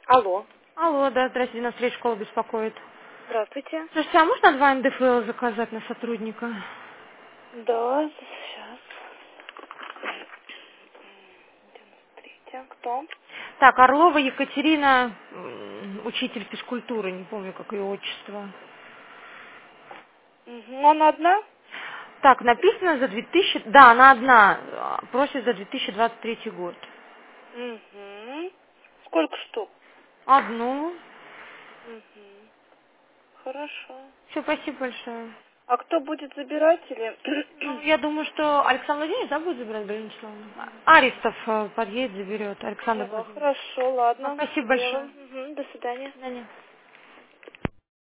Алло. Алло, да, здравствуйте, нас встреча школа беспокоит. Здравствуйте. Слушайте, а можно 2 НДФЛ заказать на сотрудника? Да, сейчас. Смотрите, кто? Так, Орлова Екатерина, учитель физкультуры, не помню, как ее отчество. Угу. Она одна? Так, написано за 2000, да, она одна, просит за 2023 год. Угу. Сколько штук? Одну. Угу. Хорошо. Все, спасибо большое. А кто будет забирать или... Ну, я думаю, что Александр Владимирович, да, будет забирать, Галина Вячеславовна? Аристов подъедет, заберет, Александр Да, Владимирович. хорошо, Ну, ладно. спасибо большое. Сделаем. Угу. До свидания. До свидания.